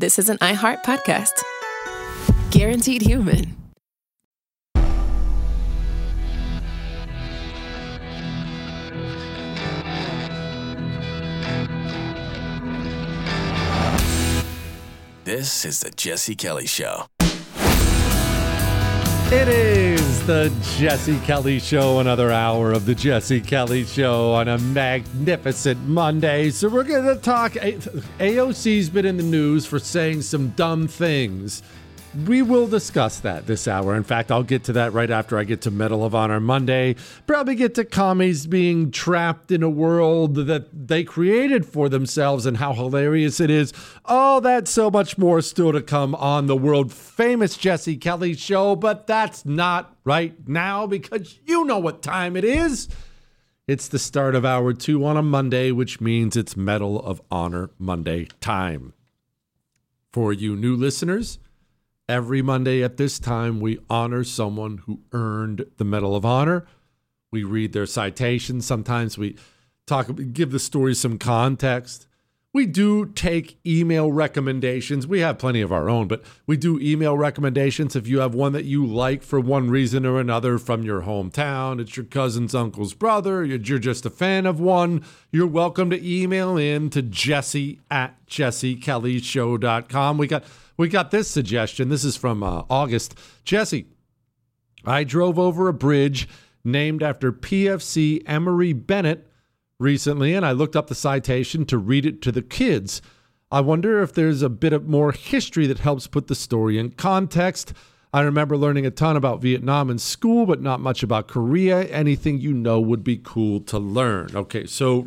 this is an iHeart podcast. Guaranteed Human. This is the Jesse Kelly Show. It is the Jesse Kelly Show, another hour of the Jesse Kelly Show on a magnificent Monday. So we're going to talk. AOC's been in the news for saying some dumb things. We will discuss that this hour. In fact, I'll get to that right after I get to Medal of Honor Monday. Probably get to commies being trapped in a world that they created for themselves and how hilarious it is. Oh, that's so much more still to come on the world famous Jesse Kelly Show, but that's not right now because you know what time it is. It's the start of hour 2 on a Monday, which means it's Medal of Honor Monday time. For you new listeners, every Monday at this time, we honor someone who earned the Medal of Honor. We read their citations. Sometimes we give the story some context. We do take email recommendations. We have plenty of our own, but we do email recommendations. If you have one that you like for one reason or another from your hometown, it's your cousin's uncle's brother, you're just a fan of one, you're welcome to email in to jesse@jessekellyshow.com. We got this suggestion. This is from August. Jesse, I drove over a bridge named after PFC Emory Bennett recently, and I looked up the citation to read it to the kids. I wonder if there's a bit of more history that helps put the story in context. I remember learning a ton about Vietnam in school, but not much about Korea. Anything you know would be cool to learn. Okay, so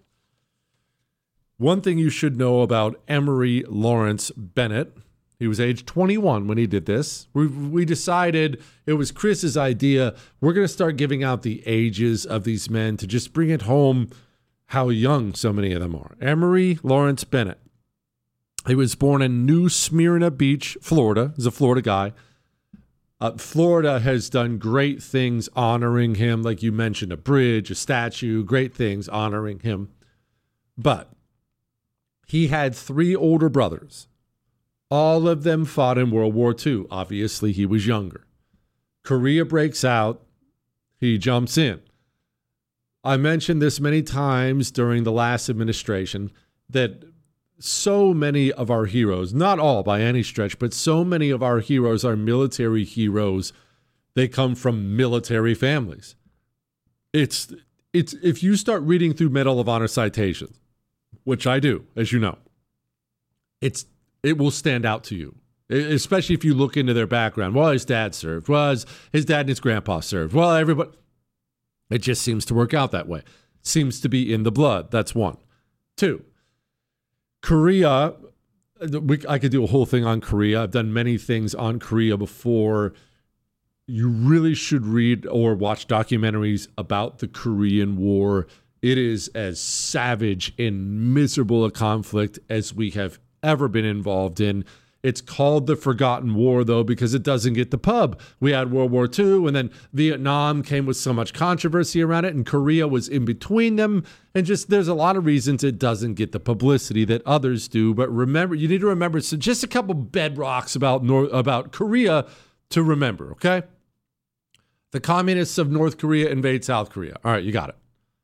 one thing you should know about Emory Lawrence Bennett. He was age 21 when he did this. We decided it was Chris's idea. We're going to start giving out the ages of these men to just bring it home how young so many of them are. Emory Lawrence Bennett. He was born in New Smyrna Beach, Florida. He's a Florida guy. Florida has done great things honoring him. Like you mentioned, a bridge, a statue, great things honoring him. But he had 3 older brothers. All of them fought in World War II. Obviously, he was younger. Korea breaks out. He jumps in. I mentioned this many times during the last administration that so many of our heroes, not all by any stretch, but so many of our heroes are military heroes. They come from military families. It's if you start reading through Medal of Honor citations, which I do, as you know, it will stand out to you, especially if you look into their background. Well, his dad served. Well, his dad and his grandpa served. Well, everybody. It just seems to work out that way. Seems to be in the blood. That's 1. 2, Korea. I could do a whole thing on Korea. I've done many things on Korea before. You really should read or watch documentaries about the Korean War. It is as savage and miserable a conflict as we have ever been involved in. It's called the Forgotten War, though, because it doesn't get the pub. We had World War II, and then Vietnam came with so much controversy around it, and Korea was in between them. And just there's a lot of reasons it doesn't get the publicity that others do. But remember, you need to remember, so just a couple bedrocks about Korea to remember, okay? The communists of North Korea invade South Korea. All right, you got it.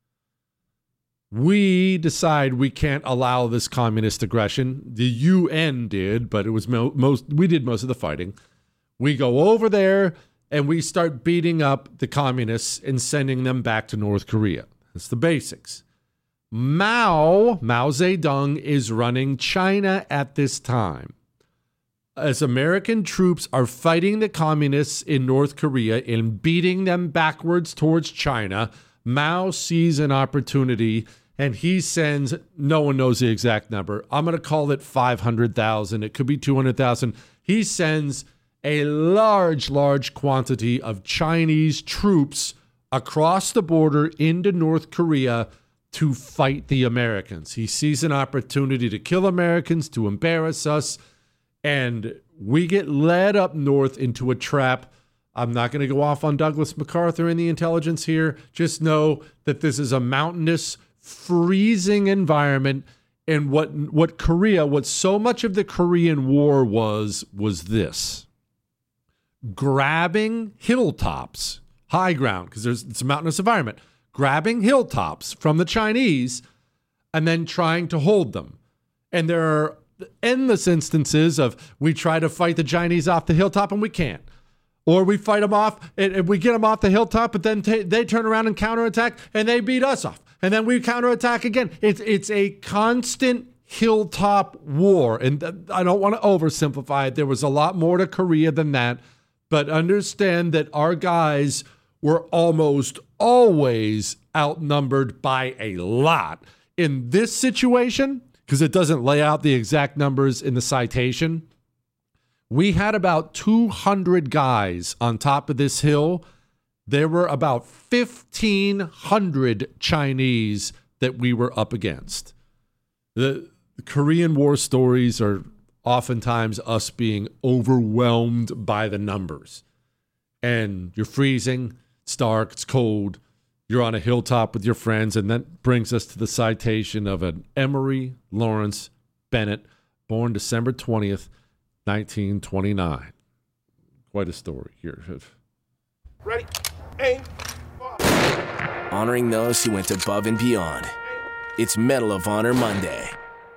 We decide we can't allow this communist aggression. The UN did, but it was we did most of the fighting. We go over there and we start beating up the communists and sending them back to North Korea. That's the basics. Mao Zedong is running China at this time. As American troops are fighting the communists in North Korea and beating them backwards towards China, Mao sees an opportunity and he sends, no one knows the exact number. I'm going to call it 500,000. It could be 200,000. He sends a large quantity of Chinese troops across the border into North Korea to fight the Americans. He sees an opportunity to kill Americans, to embarrass us, and we get led up north into a trap. I'm not going to go off on Douglas MacArthur and the intelligence here. Just know that this is a mountainous, freezing environment, And what so much of the Korean War was this: grabbing hilltops, high ground, because it's a mountainous environment, grabbing hilltops from the Chinese and then trying to hold them. And there are endless instances of we try to fight the Chinese off the hilltop and we can't. Or we fight them off and we get them off the hilltop, but then they turn around and counterattack and they beat us off. And then we counterattack again. It's a constant hilltop war. And I don't want to oversimplify it. There was a lot more to Korea than that. But understand that our guys were almost always outnumbered by a lot. In this situation, because it doesn't lay out the exact numbers in the citation, we had about 200 guys on top of this hill. There were about 1,500 Chinese that we were up against. The Korean War stories are oftentimes us being overwhelmed by the numbers. And you're freezing, it's dark, it's cold, you're on a hilltop with your friends, and that brings us to the citation of an Emory Lawrence Bennett, born December 20th, 1929. Quite a story here. Ready, aim, fire. Honoring those who went above and beyond. It's Medal of Honor Monday.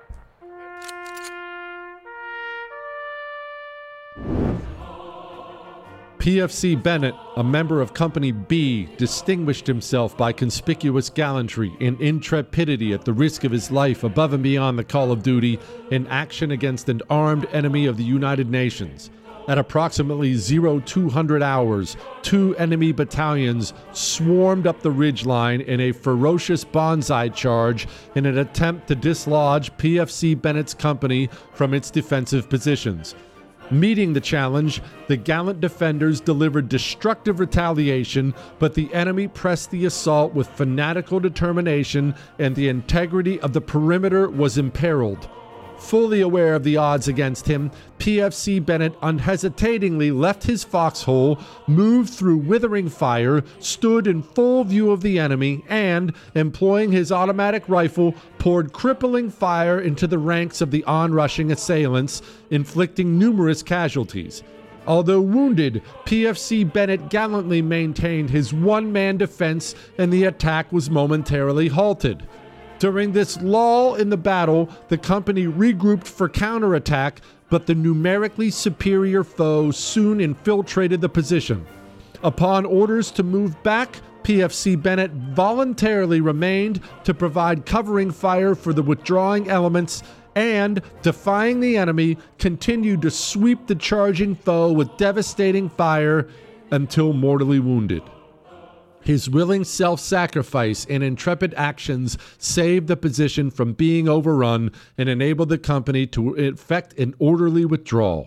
PFC Bennett, a member of Company B, distinguished himself by conspicuous gallantry and intrepidity at the risk of his life above and beyond the call of duty in action against an armed enemy of the United Nations. At approximately 0200 hours, 2 enemy battalions swarmed up the ridgeline in a ferocious banzai charge in an attempt to dislodge PFC Bennett's company from its defensive positions. Meeting the challenge, the gallant defenders delivered destructive retaliation, but the enemy pressed the assault with fanatical determination, and the integrity of the perimeter was imperiled. Fully aware of the odds against him, PFC Bennett unhesitatingly left his foxhole, moved through withering fire, stood in full view of the enemy, and, employing his automatic rifle, poured crippling fire into the ranks of the onrushing assailants, inflicting numerous casualties. Although wounded, PFC Bennett gallantly maintained his one-man defense, and the attack was momentarily halted. During this lull in the battle, the company regrouped for counterattack, but the numerically superior foe soon infiltrated the position. Upon orders to move back, PFC Bennett voluntarily remained to provide covering fire for the withdrawing elements and, defying the enemy, continued to sweep the charging foe with devastating fire until mortally wounded. His willing self-sacrifice and intrepid actions saved the position from being overrun and enabled the company to effect an orderly withdrawal.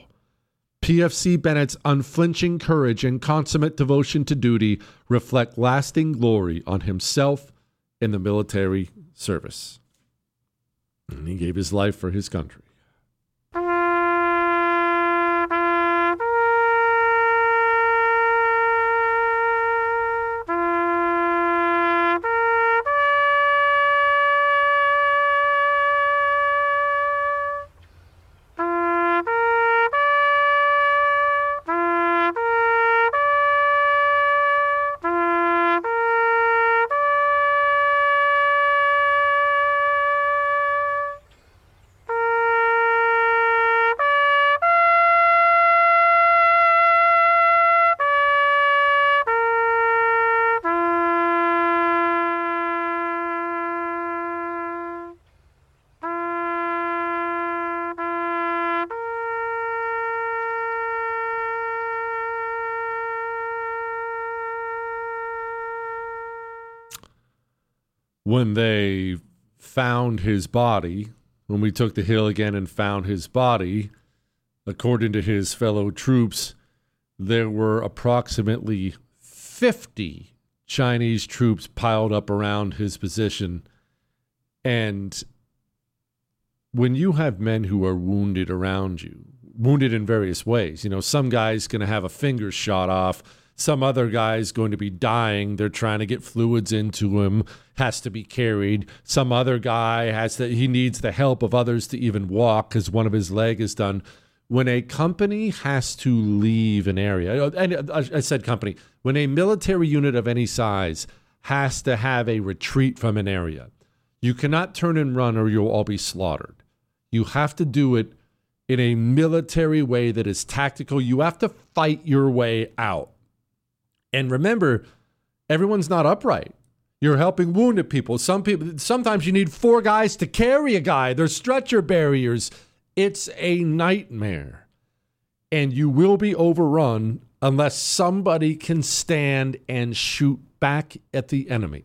PFC Bennett's unflinching courage and consummate devotion to duty reflect lasting glory on himself and the military service. And he gave his life for his country. When they found his body, when we took the hill again and found his body, according to his fellow troops, there were approximately 50 Chinese troops piled up around his position. And when you have men who are wounded around you, wounded in various ways, some guy's going to have a finger shot off, Some other guy's going to be dying. They're trying to get fluids into him, has to be carried. Some other guy he needs the help of others to even walk because one of his leg is done. When a company has to leave an area, and I said company, when a military unit of any size has to have a retreat from an area, you cannot turn and run or you'll all be slaughtered. You have to do it in a military way that is tactical. You have to fight your way out. And remember, everyone's not upright. You're helping wounded people. Sometimes you need 4 guys to carry a guy. There's stretcher barriers. It's a nightmare. And you will be overrun unless somebody can stand and shoot back at the enemy.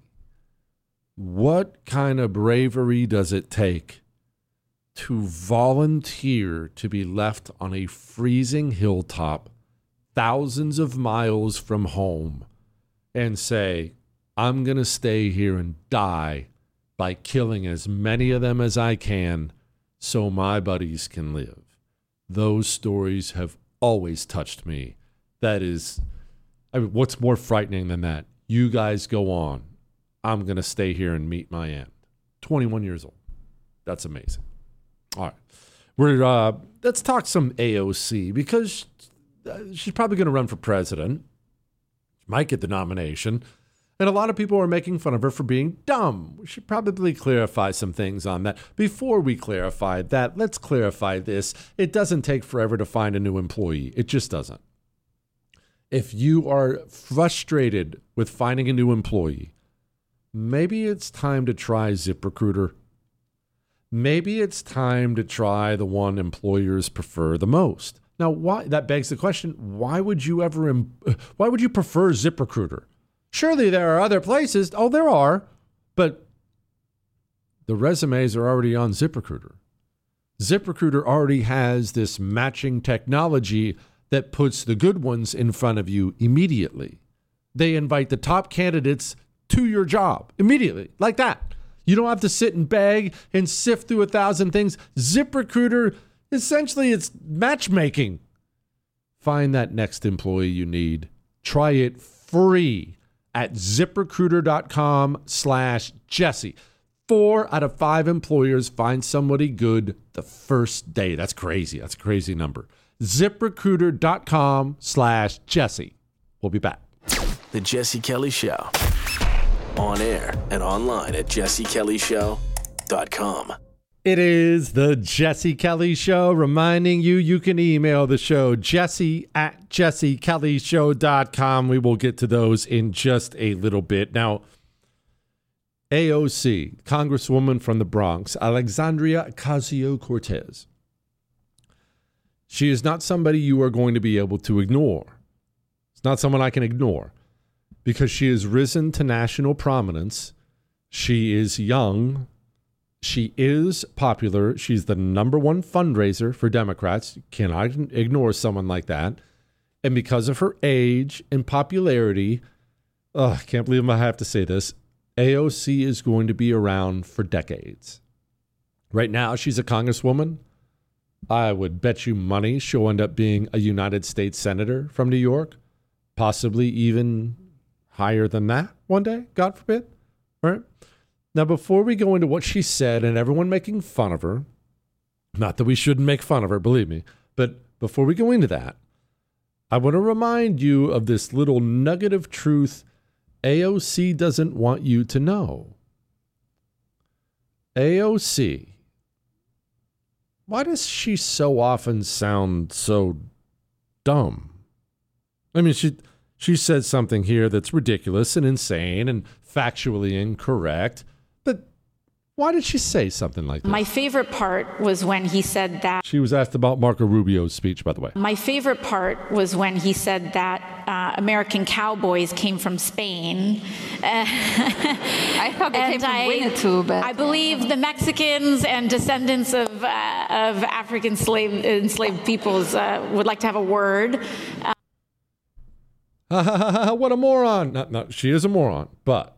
What kind of bravery does it take to volunteer to be left on a freezing hilltop thousands of miles from home and say, I'm going to stay here and die by killing as many of them as I can so my buddies can live? Those stories have always touched me. That is, what's more frightening than that? You guys go on. I'm going to stay here and meet my end. 21 years old. That's amazing. All right. Let's talk some AOC because she's probably going to run for president. She might get the nomination. And a lot of people are making fun of her for being dumb. We should probably clarify some things on that. Before we clarify that, let's clarify this. It doesn't take forever to find a new employee. It just doesn't. If you are frustrated with finding a new employee, maybe it's time to try ZipRecruiter. Maybe it's time to try the one employers prefer the most. Now, why? That begs the question, why would you prefer ZipRecruiter? Surely there are other places. Oh, there are. But the resumes are already on ZipRecruiter. ZipRecruiter already has this matching technology that puts the good ones in front of you immediately. They invite the top candidates to your job immediately, like that. You don't have to sit and beg and sift through 1,000 things. ZipRecruiter, essentially, it's matchmaking. Find that next employee you need. Try it free at ZipRecruiter.com/Jesse. 4 out of 5 employers find somebody good the first day. That's crazy. That's a crazy number. ZipRecruiter.com/Jesse. We'll be back. The Jesse Kelly Show. On air and online at jessekellyshow.com. It is the Jesse Kelly Show, reminding you can email the show, jesse@jessekellyshow.com. We will get to those in just a little bit. Now, AOC, Congresswoman from the Bronx, Alexandria Ocasio-Cortez. She is not somebody you are going to be able to ignore. It's not someone I can ignore because she has risen to national prominence. She is young. She is popular. She's the #1 fundraiser for Democrats. You cannot ignore someone like that. And because of her age and popularity, I can't believe I have to say this, AOC is going to be around for decades. Right now, she's a congresswoman. I would bet you money she'll end up being a United States senator from New York, possibly even higher than that one day, God forbid. All right. Now, before we go into what she said and everyone making fun of her, not that we shouldn't make fun of her, believe me, but before we go into that, I want to remind you of this little nugget of truth AOC doesn't want you to know. AOC, why does she so often sound so dumb? I mean, she says something here that's ridiculous and insane and factually incorrect. But why did she say something like that? My favorite part was when he said that. She was asked about Marco Rubio's speech, by the way. My favorite part was when he said that American cowboys came from Spain. I thought they came from Winnetou, but I believe the Mexicans and descendants of African enslaved peoples would like to have a word. What a moron. No, she is a moron, but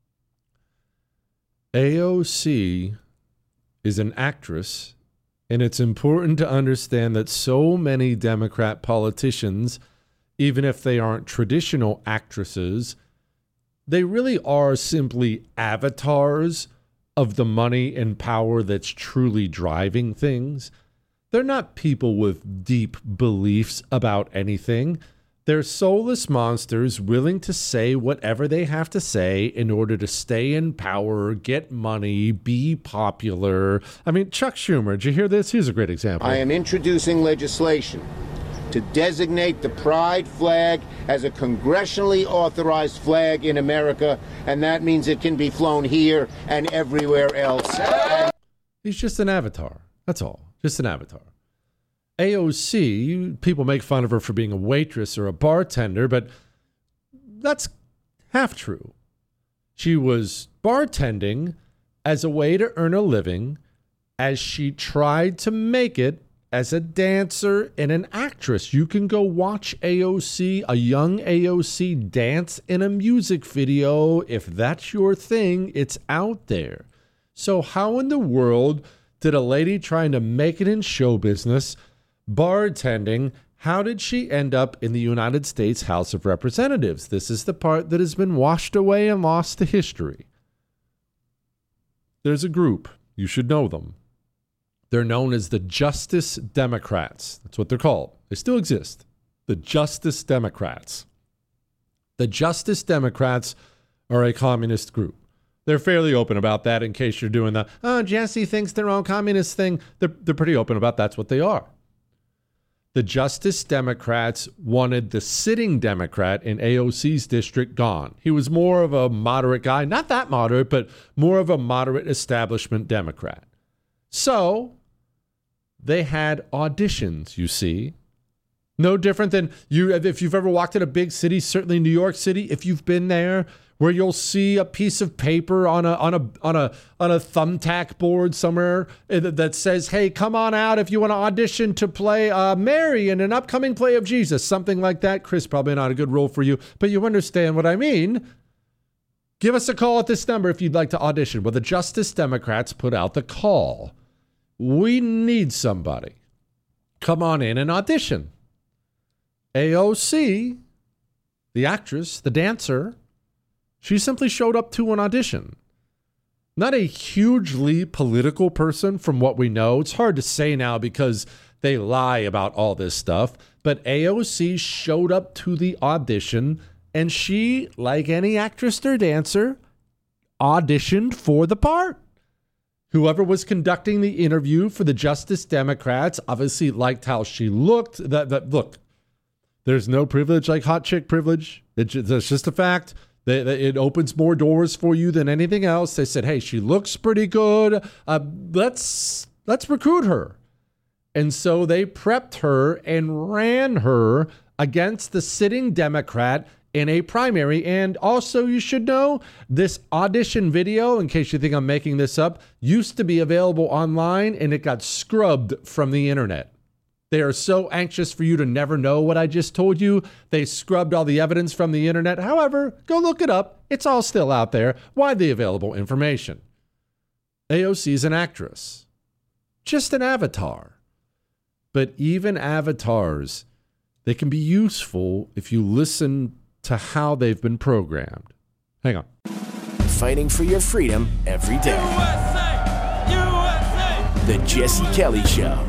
AOC is an actress, and it's important to understand that so many Democrat politicians even if they aren't traditional actresses, they really are simply avatars of the money and power that's truly driving things. They're not people with deep beliefs about anything. They're soulless monsters willing to say whatever they have to say in order to stay in power, get money, be popular. I mean, Chuck Schumer, did you hear this? Here's a great example. I am introducing legislation to designate the pride flag as a congressionally authorized flag in America, and that means it can be flown here and everywhere else. He's just an avatar. That's all. Just an avatar. AOC, people make fun of her for being a waitress or a bartender, but that's half true. She was bartending as a way to earn a living as she tried to make it as a dancer and an actress. You can go watch AOC, a young AOC, dance in a music video. If that's your thing, it's out there. So how in the world did a lady trying to make it in show business, bartending, how did she end up in the United States House of Representatives? This is the part that has been washed away and lost to history. There's a group. You should know them. They're known as the Justice Democrats. That's what they're called. They still exist. The Justice Democrats. The Justice Democrats are a communist group. They're fairly open about that in case you're doing the, oh, Jesse thinks they're all communist thing. They're pretty open about that's what they are. The Justice Democrats wanted the sitting Democrat in AOC's district gone. He was more of a moderate guy, not that moderate, but more of a moderate establishment Democrat. So they had auditions, you see. No different than if you've ever walked in a big city, certainly New York City, if you've been there, where you'll see a piece of paper on a thumbtack board somewhere that says, hey, come on out if you want to audition to play Mary in an upcoming play of Jesus, something like that. Chris, probably not a good role for you, but you understand what I mean. Give us a call at this number if you'd like to audition. Well, the Justice Democrats put out the call. We need somebody. Come on in and audition. AOC, the actress, the dancer, she simply showed up to an audition. Not a hugely political person from what we know. It's hard to say now because they lie about all this stuff. But AOC showed up to the audition and she, like any actress or dancer, auditioned for the part. Whoever was conducting the interview for the Justice Democrats obviously liked how she looked. Look, there's no privilege like hot chick privilege. It's just a fact. It opens more doors for you than anything else. They said, hey, she looks pretty good. Let's recruit her. And so they prepped her and ran her against the sitting Democrat in a primary. And also, you should know, this audition video, in case you think I'm making this up, used to be available online and it got scrubbed from the internet. They are so anxious for you to never know what I just told you. They scrubbed all the evidence from the internet. However, go look it up. It's all still out there. Widely available information. AOC is an actress. Just an avatar. But even avatars, they can be useful if you listen to how they've been programmed. Hang on. Fighting for your freedom every day. USA! USA! The Jesse Kelly Show.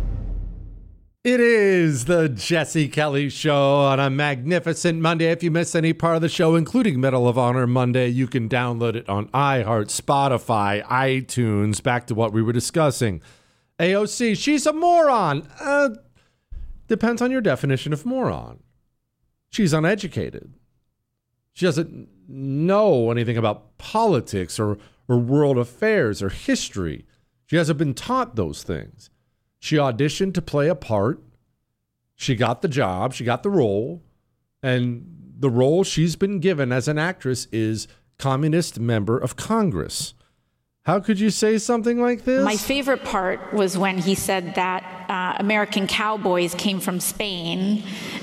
It is the Jesse Kelly Show on a magnificent Monday. If you miss any part of the show, including Medal of Honor Monday, you can download it on iHeart, Spotify, iTunes. Back to what we were discussing. AOC, she's a moron. Depends on your definition of moron. She's uneducated. She doesn't know anything about politics or world affairs or history. She hasn't been taught those things. She auditioned to play a part. She got the job. She got the role. And the role she's been given as an actress is communist member of Congress. How could you say something like this? My favorite part was when he said that American cowboys came from Spain.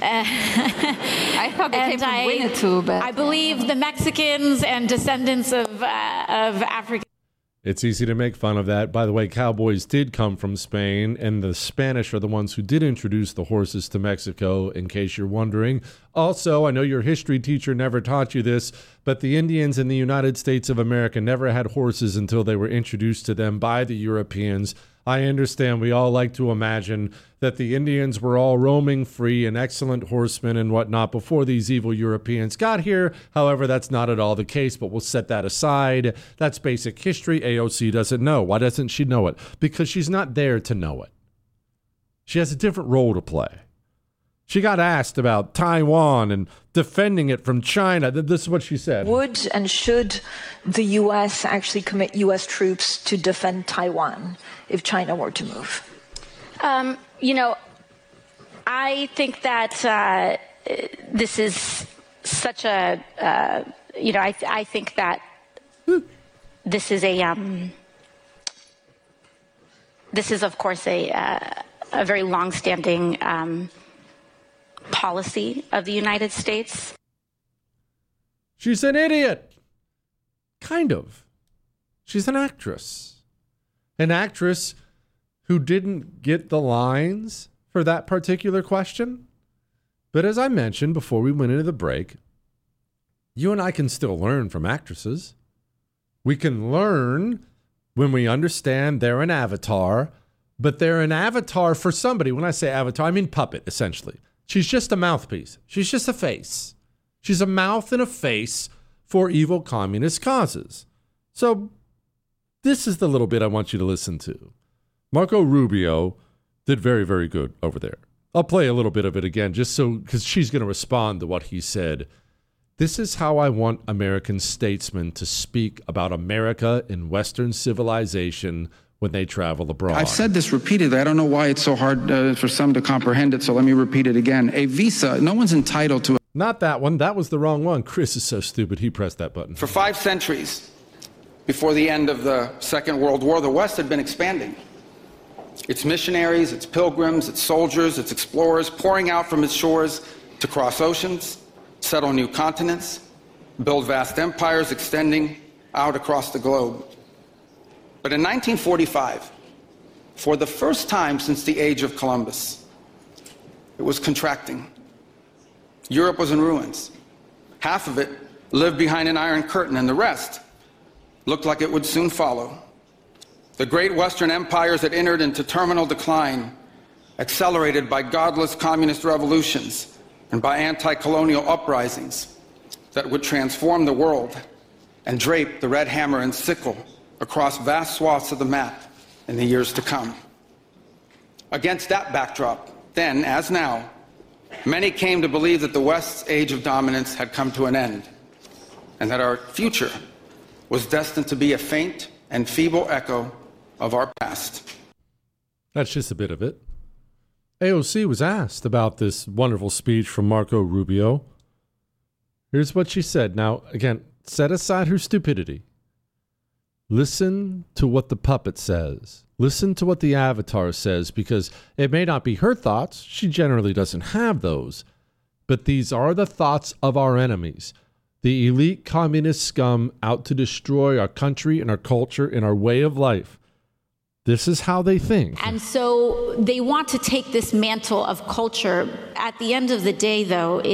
I thought they came from Winnetou, but I believe the Mexicans and descendants of African. It's easy to make fun of that. By the way, cowboys did come from Spain, and the Spanish are the ones who did introduce the horses to Mexico, in case you're wondering. Also, I know your history teacher never taught you this, but the Indians in the United States of America never had horses until they were introduced to them by the Europeans. I understand we all like to imagine that the Indians were all roaming free and excellent horsemen and whatnot before these evil Europeans got here. However, that's not at all the case, but we'll set that aside. That's basic history. AOC doesn't know. Why doesn't she know it? Because she's not there to know it. She has a different role to play. She got asked about Taiwan and defending it from China. This is what she said. Would and should the U.S. actually commit U.S. troops to defend Taiwan if China were to move? I think that this is such a, I think that this is of course a very longstanding policy of the United States. She's an idiot. Kind of. She's an actress. An actress who didn't get the lines for that particular question. But as I mentioned before we went into the break, you and I can still learn from actresses. We can learn when we understand they're an avatar, but they're an avatar for somebody. When I say avatar, I mean puppet, essentially. She's just a mouthpiece. She's just a face. She's a mouth and a face for evil communist causes. So this is the little bit I want you to listen to. Marco Rubio did very, very good over there. I'll play a little bit of it again just so, because she's going to respond to what he said. This is how I want American statesmen to speak about America and Western civilization when they travel abroad. I've said this repeatedly. I don't know why it's so hard for some to comprehend it, so let me repeat it again. A visa, no one's entitled to... Not that one. That was the wrong one. Chris is so stupid, he pressed that button. For 5 centuries, before the end of the Second World War, the West had been expanding. Its missionaries, its pilgrims, its soldiers, its explorers pouring out from its shores to cross oceans, settle new continents, build vast empires extending out across the globe. But in 1945, for the first time since the age of Columbus, it was contracting. Europe was in ruins. Half of it lived behind an iron curtain, and the rest looked like it would soon follow. The great Western empires had entered into terminal decline, accelerated by godless communist revolutions and by anti-colonial uprisings that would transform the world and drape the red hammer and sickle across vast swaths of the map in the years to come. Against that backdrop, then as now, many came to believe that the West's age of dominance had come to an end, and that our future was destined to be a faint and feeble echo of our past. That's just a bit of it. AOC was asked about this wonderful speech from Marco Rubio. Here's what she said. Now, again, set aside her stupidity. Listen to what the puppet says. Listen to what the avatar says, because it may not be her thoughts. She generally doesn't have those. But these are the thoughts of our enemies. The elite communist scum out to destroy our country and our culture and our way of life. This is how they think. And so they want to take this mantle of culture. At the end of the day, though, it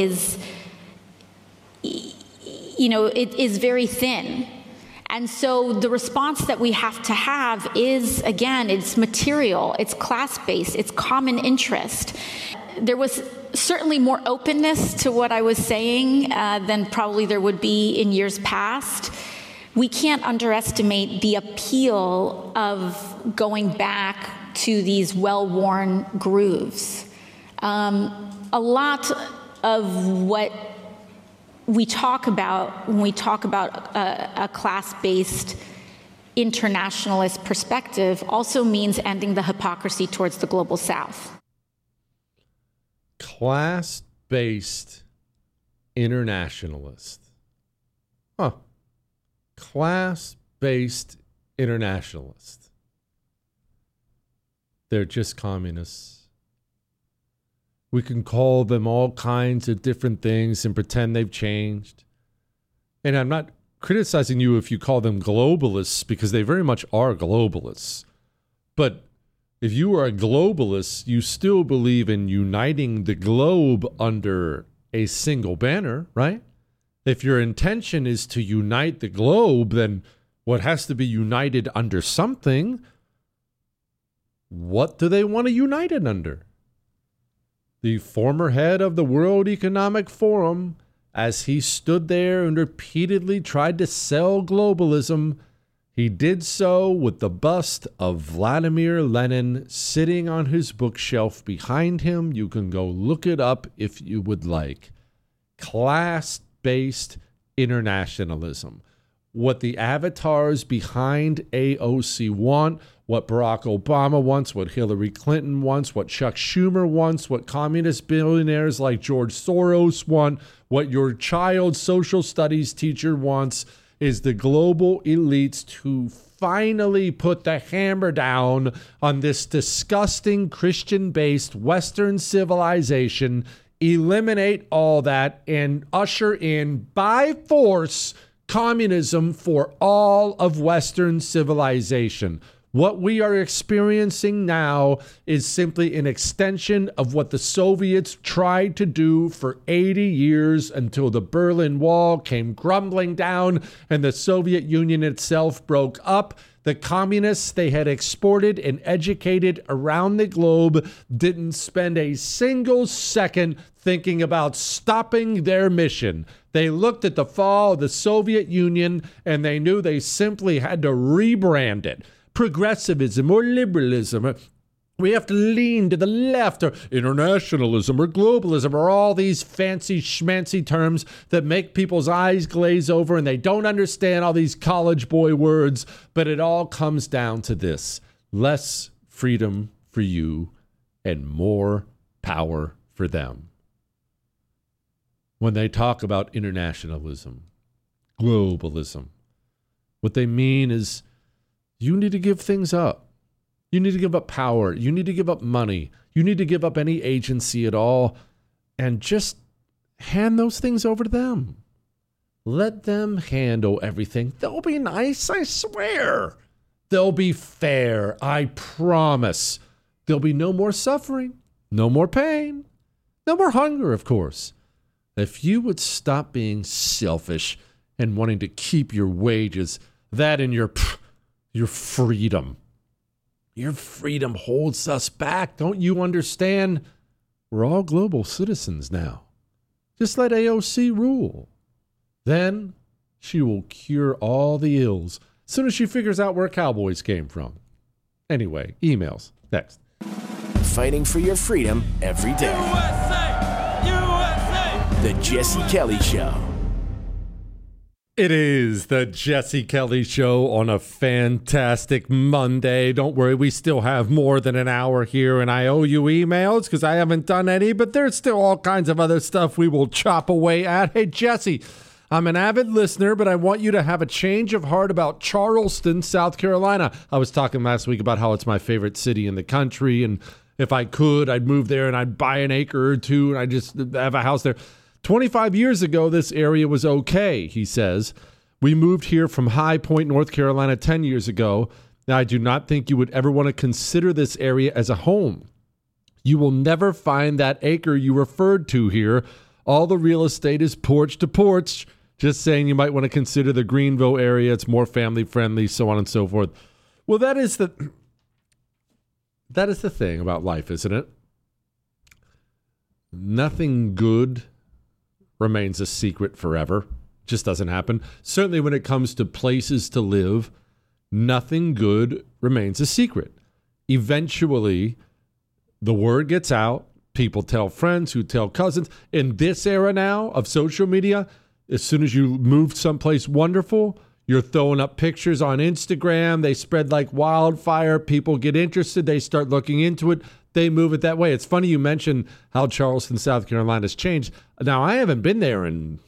is very thin. And so the response that we have to have is, again, it's material, it's class-based, it's common interest. There was certainly more openness to what I was saying than probably there would be in years past. We can't underestimate the appeal of going back to these well-worn grooves. A lot of what we talk about when we talk about a class-based internationalist perspective also means ending the hypocrisy towards the global South. Class-based internationalist. Huh. Class-based internationalist. They're just communists. We can call them all kinds of different things and pretend they've changed. And I'm not criticizing you if you call them globalists, because they very much are globalists. But if you are a globalist, you still believe in uniting the globe under a single banner, right? If your intention is to unite the globe, then what has to be united under something? What do they want to unite it under? The former head of the World Economic Forum, as he stood there and repeatedly tried to sell globalism, he did so with the bust of Vladimir Lenin sitting on his bookshelf behind him. You can go look it up if you would like. Class-based internationalism. What the avatars behind AOC want, what Barack Obama wants, what Hillary Clinton wants, what Chuck Schumer wants, what communist billionaires like George Soros want, what your child's social studies teacher wants, is the global elites to finally put the hammer down on this disgusting Christian-based Western civilization, eliminate all that, and usher in by force communism for all of Western civilization. What we are experiencing now is simply an extension of what the Soviets tried to do for 80 years until the Berlin Wall came crumbling down and the Soviet Union itself broke up. The communists they had exported and educated around the globe didn't spend a single second thinking about stopping their mission. They looked at the fall of the Soviet Union and they knew they simply had to rebrand it. Progressivism or liberalism. We have to lean to the left, or internationalism or globalism, or all these fancy schmancy terms that make people's eyes glaze over and they don't understand all these college boy words. But it all comes down to this: less freedom for you and more power for them. When they talk about internationalism, globalism, what they mean is you need to give things up. You need to give up power. You need to give up money. You need to give up any agency at all and just hand those things over to them. Let them handle everything. They'll be nice, I swear. They'll be fair, I promise. There'll be no more suffering, no more pain, no more hunger, of course. If you would stop being selfish and wanting to keep your wages, that and your freedom. Your freedom holds us back. Don't you understand? We're all global citizens now. Just let AOC rule. Then she will cure all the ills as soon as she figures out where cowboys came from. Anyway, emails. Next. Fighting for your freedom every day. USA! USA! The Jesse Kelly Show. It is the Jesse Kelly Show on a fantastic Monday. Don't worry, we still have more than an hour here, and I owe you emails because I haven't done any, but there's still all kinds of other stuff we will chop away at. Hey, Jesse, I'm an avid listener, but I want you to have a change of heart about Charleston, South Carolina. I was talking last week about how it's my favorite city in the country, and if I could, I'd move there and I'd buy an acre or two, and I'd just have a house there. 25 years ago, this area was okay, he says. We moved here from High Point, North Carolina 10 years ago. Now, I do not think you would ever want to consider this area as a home. You will never find that acre you referred to here. All the real estate is porch to porch. Just saying you might want to consider the Greenville area. It's more family friendly, so on and so forth. Well, that is the thing about life, isn't it? Nothing good remains a secret forever. Just doesn't happen. Certainly when it comes to places to live, nothing good remains a secret. Eventually, the word gets out. People tell friends who tell cousins. In this era now of social media, as soon as you move someplace wonderful, you're throwing up pictures on Instagram. They spread like wildfire. People get interested. They start looking into it. They move it that way. It's funny you mentioned how Charleston, South Carolina has changed. Now, I haven't been there in,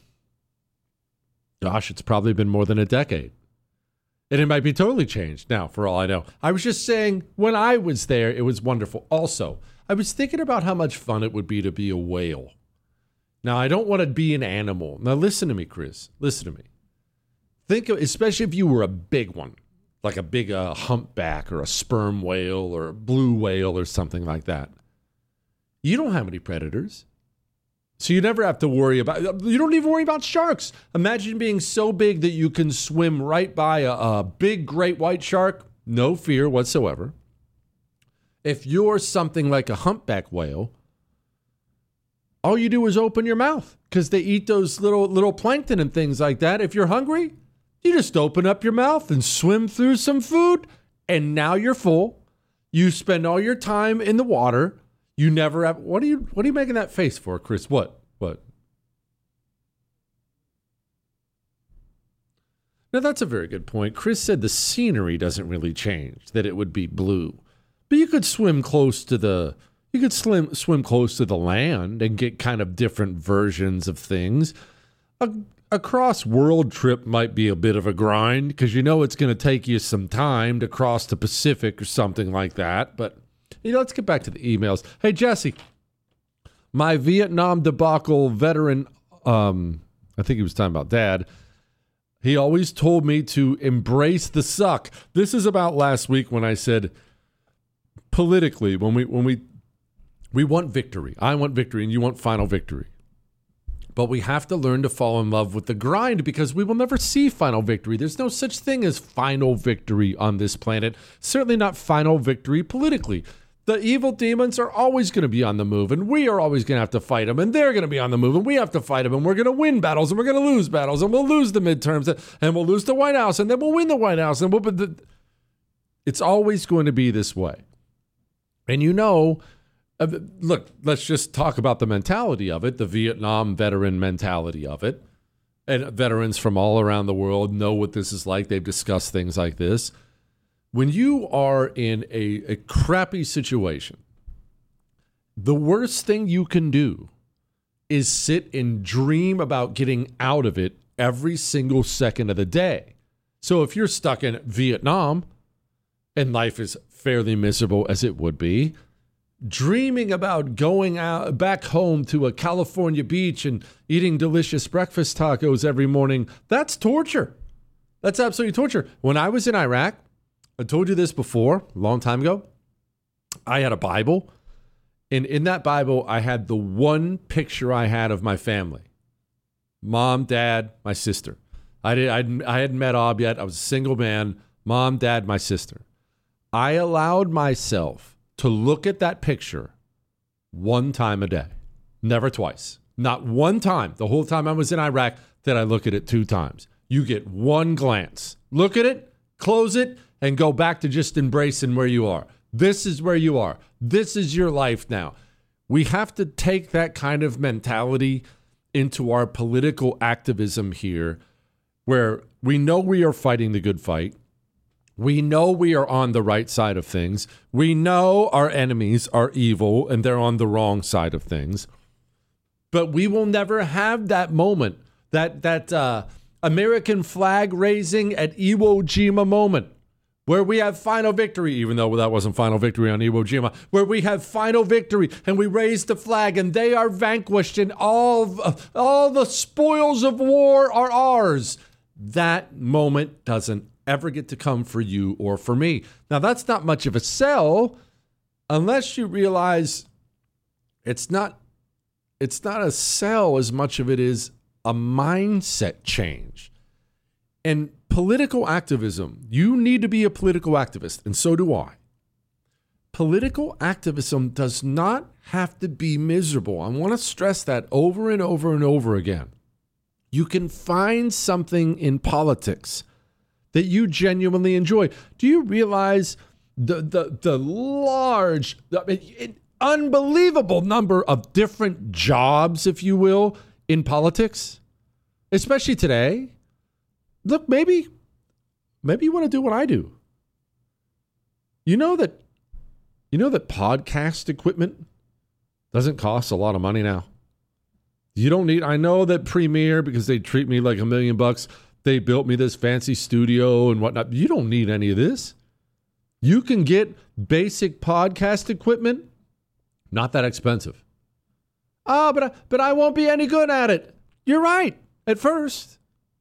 it's probably been more than a decade. And it might be totally changed now, for all I know. I was just saying, when I was there, it was wonderful. Also, I was thinking about how much fun it would be to be a whale. Now, I don't want to be an animal. Now, listen to me, Chris. Listen to me. especially if you were a big one, like a big humpback or a sperm whale or a blue whale or something like that. You don't have any predators. So you never have to worry about, you don't even worry about sharks. Imagine being so big that you can swim right by a big great white shark. No fear whatsoever. If you're something like a humpback whale, all you do is open your mouth because they eat those little plankton and things like that. If you're hungry, you just open up your mouth and swim through some food, and now you're full. You spend all your time in the water. You never have. What are you making that face for, Chris? What? Now that's a very good point. Chris said the scenery doesn't really change, that it would be blue, but you could swim close to the. You could swim close to the land and get kind of different versions of things. A cross-world trip might be a bit of a grind because you know it's going to take you some time to cross the Pacific or something like that. But, let's get back to the emails. Hey, Jesse, my Vietnam debacle veteran, I think he was talking about Dad, he always told me to embrace the suck. This is about last week when I said, politically, when we want victory. I want victory and you want final victory. But we have to learn to fall in love with the grind because we will never see final victory. There's no such thing as final victory on this planet. Certainly not final victory politically. The evil demons are always going to be on the move, and we are always going to have to fight them, and they're going to be on the move, and we have to fight them, and we're going to win battles, and we're going to lose battles, and we'll lose the midterms, and we'll lose the White House, and then we'll win the White House. And it's always going to be this way. And look, let's just talk about the mentality of it, the Vietnam veteran mentality of it. And veterans from all around the world know what this is like. They've discussed things like this. When you are in a crappy situation, the worst thing you can do is sit and dream about getting out of it every single second of the day. So if you're stuck in Vietnam and life is fairly miserable as it would be, dreaming about going out back home to a California beach and eating delicious breakfast tacos every morning, that's torture. That's absolutely torture. When I was in Iraq, I told you this before, a long time ago, I had a Bible, and in that Bible, I had the one picture I had of my family. Mom, Dad, my sister. I hadn't met Ob yet. I was a single man. Mom, Dad, my sister. I allowed myself to look at that picture one time a day, never twice. Not one time. The whole time I was in Iraq did I look at it 2 times. You get one glance. Look at it, close it, and go back to just embracing where you are. This is where you are. This is your life now. We have to take that kind of mentality into our political activism here, where we know we are fighting the good fight. We know we are on the right side of things. We know our enemies are evil and they're on the wrong side of things. But we will never have that moment, that American flag raising at Iwo Jima moment, where we have final victory, even though that wasn't final victory on Iwo Jima, where we have final victory and we raise the flag and they are vanquished and all the spoils of war are ours. That moment doesn't ever get to come for you or for me. Now, that's not much of a sell unless you realize it's not a sell as much of it is a mindset change. And political activism, you need to be a political activist, and so do I. Political activism does not have to be miserable. I want to stress that over and over and over again. You can find something in politics that you genuinely enjoy. Do you realize the large, unbelievable number of different jobs, if you will, in politics, especially today? Look, maybe you want to do what I do. You know that podcast equipment doesn't cost a lot of money now. You don't need, I know that Premiere, because they treat me like $1 million, they built me this fancy studio and whatnot. You don't need any of this. You can get basic podcast equipment, not that expensive. But I won't be any good at it. You're right, at first.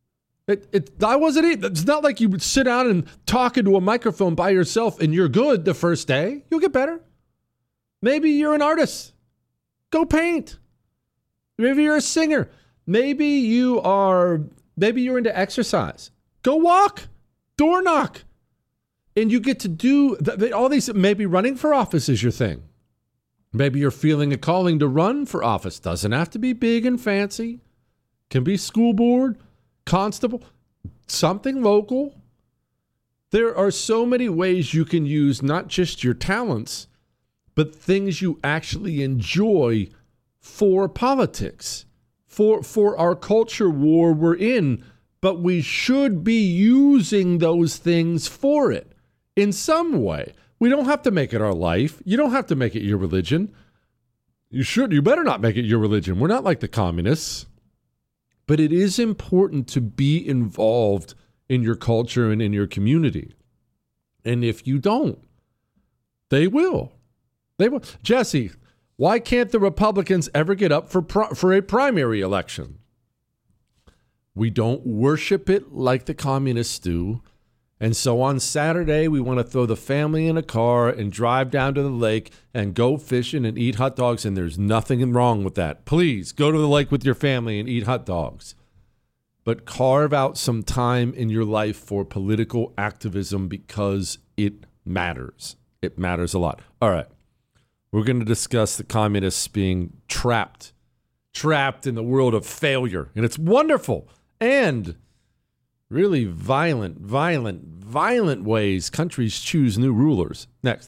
I wasn't either. It's not like you would sit down and talk into a microphone by yourself and you're good the first day. You'll get better. Maybe you're an artist. Go paint. Maybe you're a singer. Maybe you're into exercise. Go walk. Door knock. And you get to do all these. Maybe running for office is your thing. Maybe you're feeling a calling to run for office. Doesn't have to be big and fancy. Can be school board, constable, something local. There are so many ways you can use not just your talents, but things you actually enjoy for politics, for our culture war we're in. But we should be using those things for it in some way. We don't have to make it our life. You don't have to make it your religion. You better not make it your religion. We're not like the communists. But it is important to be involved in your culture and in your community. And if you don't, they will. They will. Jesse, why can't the Republicans ever get up for a primary election? We don't worship it like the communists do. And so on Saturday, we want to throw the family in a car and drive down to the lake and go fishing and eat hot dogs. And there's nothing wrong with that. Please go to the lake with your family and eat hot dogs. But carve out some time in your life for political activism because it matters. It matters a lot. All right. We're going to discuss the communists being trapped in the world of failure. And it's wonderful. And really violent ways countries choose new rulers. Next.